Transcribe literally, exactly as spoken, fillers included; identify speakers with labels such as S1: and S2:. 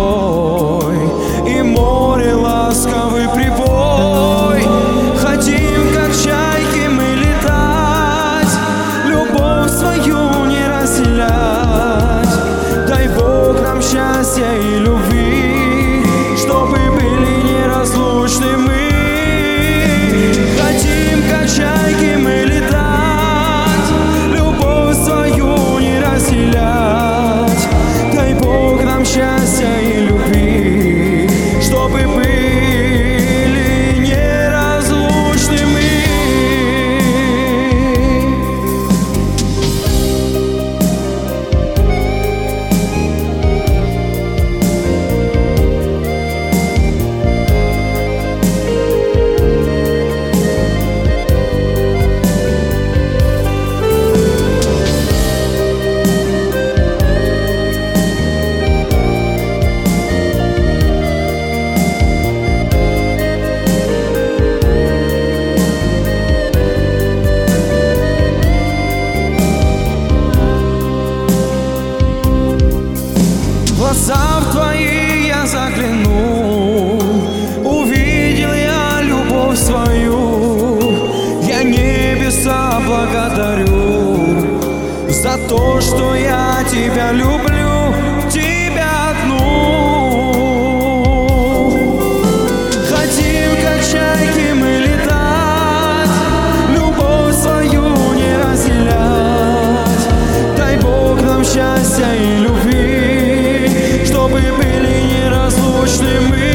S1: тобой, и море ласковый прибой. Хотим, как чайки, мы летать, любовь свою не разделять. Дай Бог нам счастья и любви, чтобы были неразлучны мы. Хотим, как чайки, мы летать, любовь свою не разделять. Дай Бог нам счастья и любви, чтобы были неразлучны мы. В глаза в твои я заглянул, увидел я любовь свою. Я небеса благодарю за то, что я тебя люблю, тебя одну. Хотим, как чайки, мы летать, любовь свою не разделять. Дай Бог нам счастья и любви, чтобы были неразлучны мы.